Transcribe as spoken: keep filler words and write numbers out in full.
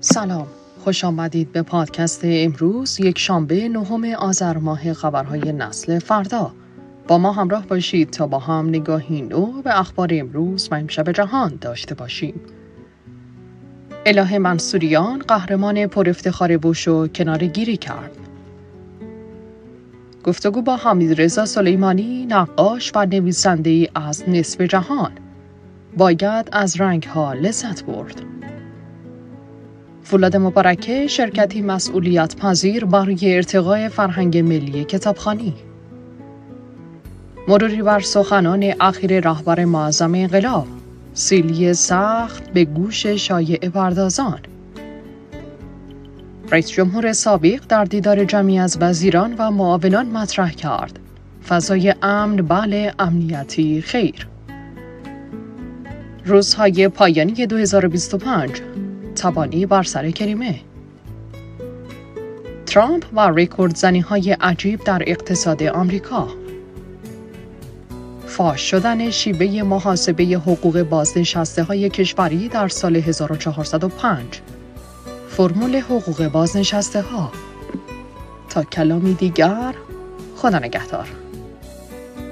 سلام، خوش آمدید به پادکست امروز یک شنبه نهم آذر ماه خبرهای نسل فردا. با ما همراه باشید تا با هم نگاهی نو به اخبار امروز و امشب جهان داشته باشیم. الهه منصوریان قهرمان پر افتخار بوشو کناره گیری کرد. گفتگو با حمیدرضا سلیمانی، نقاش و نویسنده‌ای از نصف جهان. باید از رنگ‌ها لذت برد. فولاد مبارکه، شرکتی مسئولیت پذیر برای ارتقای فرهنگ ملی کتابخوانی. مروری بر سخنان اخیر رهبر معظم انقلاب، سیلی سخت به گوش شایعه پردازان. رئیس جمهور سابق در دیدار جمعی از وزیران و معاونان مطرح کرد: فضای امن بله، امنیتی خیر. روزهای پایانی دو هزار و بیست و پنج، تبانی بر سر کریمه. ترامپ و رکورد زنی‌های عجیب در اقتصاد آمریکا. فاش شدن شیوه محاسبه حقوق بازنشسته‌های کشوری در سال هزار و چهارصد و پنج. فرمول حقوق بازنشسته‌ها. تا کلامی دیگر، خدا نگهدار.